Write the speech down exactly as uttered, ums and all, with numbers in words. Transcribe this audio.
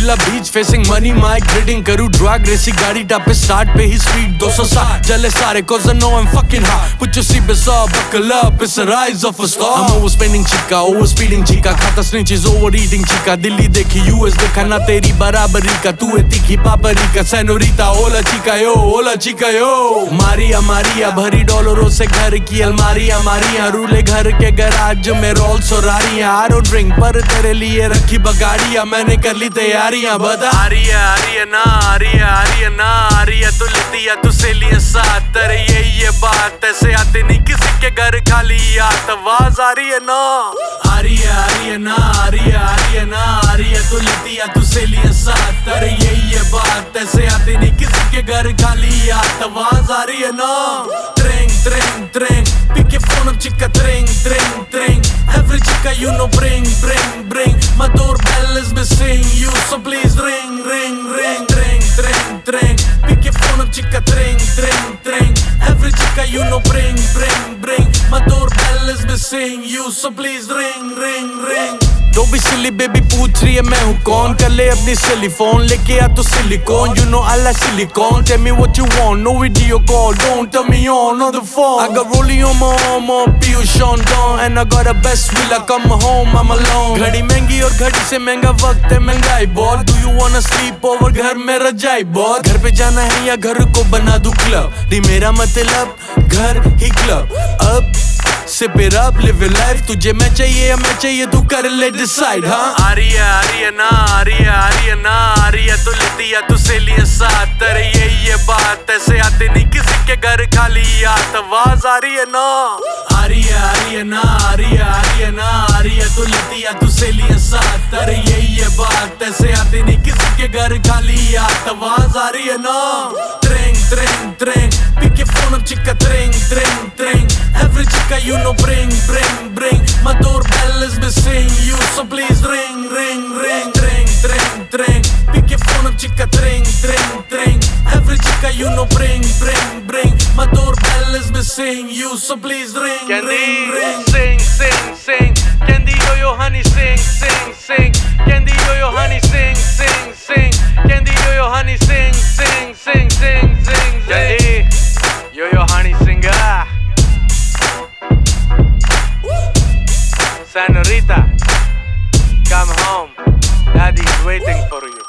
Villa beach facing money माइक ग्रिडिंग करूं ड्रग रेसी गाड़ी टापे स्टार्ट पे ही स्पीड two sixty जले सारे cause I know I'm fucking hot. Put your seatbelts up, buckle up, it's the rise of a star. I'm overspending chica, overspeeding chica, खाता snitches, overeating chica. दिल्ली देखी U S देखा ना तेरी बराबरी का, तू है तीखी पापरी का सेनोरिटा. ओला चिका यो, ओला चिका यो. मारिया मारिया भरी डॉलरों से घर की अलमारियां मारियां, रूले घर के गैराज में रोल्स और आरियां. I don't drink पर तेरे लिए रखी बगाड़ियां, मैंने कर ली तैयारियां. बता आरिया आरिया ना आरिया आरिया ना आरिया तू लेती या तू से लिए साथ. तेरे ये ये बात ऐसे आती नहीं किसी के घर खाली आत. आवाज आ रही है ना आरिया आरिया ना आरिया आरिया ना आरिया तू लेती या तू से लिए साथ. तेरे ये ये बात ऐसे आती नहीं किसी के घर खाली आत. आवाज आ रही है ना ट्रेंग ट्रेंग ट्रेंग pick your phone up chica ट्रेंग ट्रेंग ट्रेंग. Every chica you know bring bring bring. My doorbell is missing you so please ring ring ring. Treng treng treng pick your phone up chica treng treng treng. Every chica you know bring bring bring. My doorbell is missing you so please ring ring ring. Don't be silly baby पूछ रही है मैं हूँ कौन. कर ले अपनी सिली phone लेके आ तो silicon. You know I like silicone. Tell me what you want. No video call. Don't tell me on on the phone. I got rolling on my arm on Pio Sean Don. And I got a best villa come home I'm alone. घड़ी महंगी और घड़ी से महंगा वक्त है महंगाई बहुत. Do you wanna sleep over घर में रजाई बहुत. घर पे जाना है या घर को बना दूं क्लब. नहीं मेरा मतलब घर ही क्लब. अब Sip it up, live your life. तुझे मैं चाहिए या मैं चाहिए तू कर ले decide हाँ. आरिया आरिया ना आरिया आरिया ना आरिया तू लेती या तू से लिए साथ. तेरे ये ये बात ऐसे आती नहीं किसी के घर खाली आत. आवाज आ रही है ना आरिया आरिया ना आरिया आरिया ना आरिया तू लेती या तू से लिए साथ. तेरे ये ये बात ऐसे आती नहीं किसी के घर खाली आत. आवाज आ रही है ना ट्रेंग ट्रेंग ट्रेंग pick your phone up chica ट्रेंग ट्रेंग ट्रेंग. Every chica you know bring bring bring. My doorbell is missing you so please ring ring ring. Treng treng treng pick your phone up chica treng treng treng. Every chica you know bring bring bring. My doorbell is missing you so please ring Candy, ring ring. Sing sing sing Candy yo yo honey sing sing sing. Candy yo yo honey sing sing sing. Candy yo yo honey sing sing sing sing sing. Candy yo yo honey singer. Senorita, come home. Daddy's waiting for you.